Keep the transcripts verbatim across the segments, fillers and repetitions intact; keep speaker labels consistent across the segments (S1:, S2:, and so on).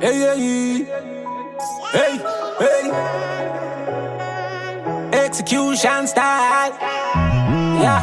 S1: Hey, hey, hey, hey. Execution style. Yeah.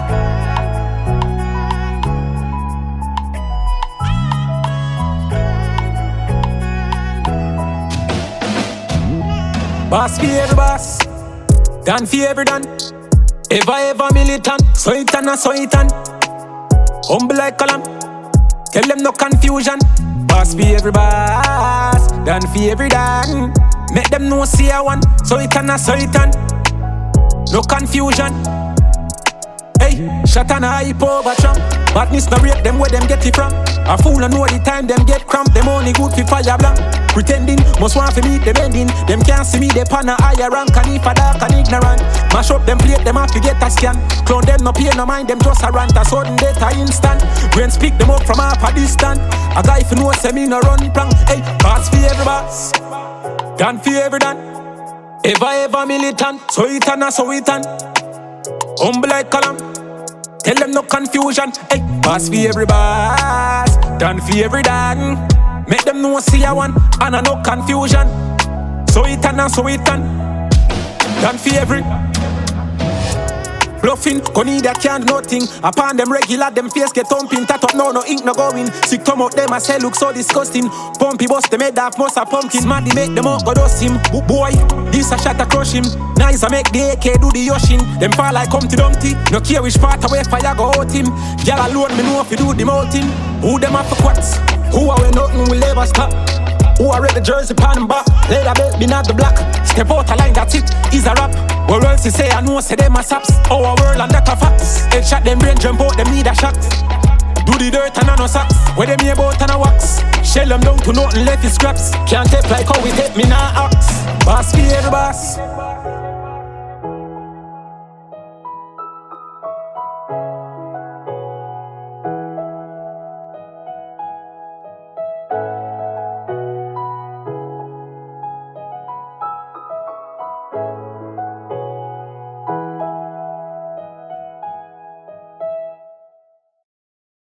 S1: Boss for every boss, done for every done. Ever ever militant, so it and a so it and humble like a lamb. Tell them no confusion. Boss for every boss, done for every done. Make them know see I one, so it and a so it and no confusion. Hey, shot and a hype over Trump. Badness no rate them where them get it from. A fool and know the time them get cramped. Them only good for fire blank. Pretending, must want to meet them ending. Them can't see me, they pan a higher rank. And if a dark and ignorant, mash up them plate, them have to get a scan. Clone them, no pay, no mind, them just a rant. A sudden data instant. When speak them up from half a distance. A guy if you know, say me no run prank. Hey, boss for every boss, done for every done. Ever ever militant, so it and a so it and humble like column. Tell them no confusion. Hey, boss for every boss, done for every done. Make them know see I one and a no confusion. So it and a so it and done for every bluffing, go need a can't nothing. Upon them regular, them face get thumping. Tat up, no, no ink, no going. Sick come out, them a say look so disgusting. Pumpy bust, them head off, most a pumpkin. Smarty make them out, go dust him. Bo- Boy, this a shot a crush him. Nice a make the A K do the Yoshin. Them fall like Humpty Dumpty. No care which part away fire go out him. Girl alone, me know if you do the mountain. Who them have for quats? Who are we nothing will ever stop? Who are red the jersey pan back? Let a belt be not the black. Step out a line, that's it, is a rap. What else you say, I know, say them a saps. Our world and that a facts. Head shot them brain jump out, them need a shot. Do the dirt and a no socks. Where them here about and a wax. Shell them down to nothing left is scraps. Can't take like how we take me now axe. Boss for every boss,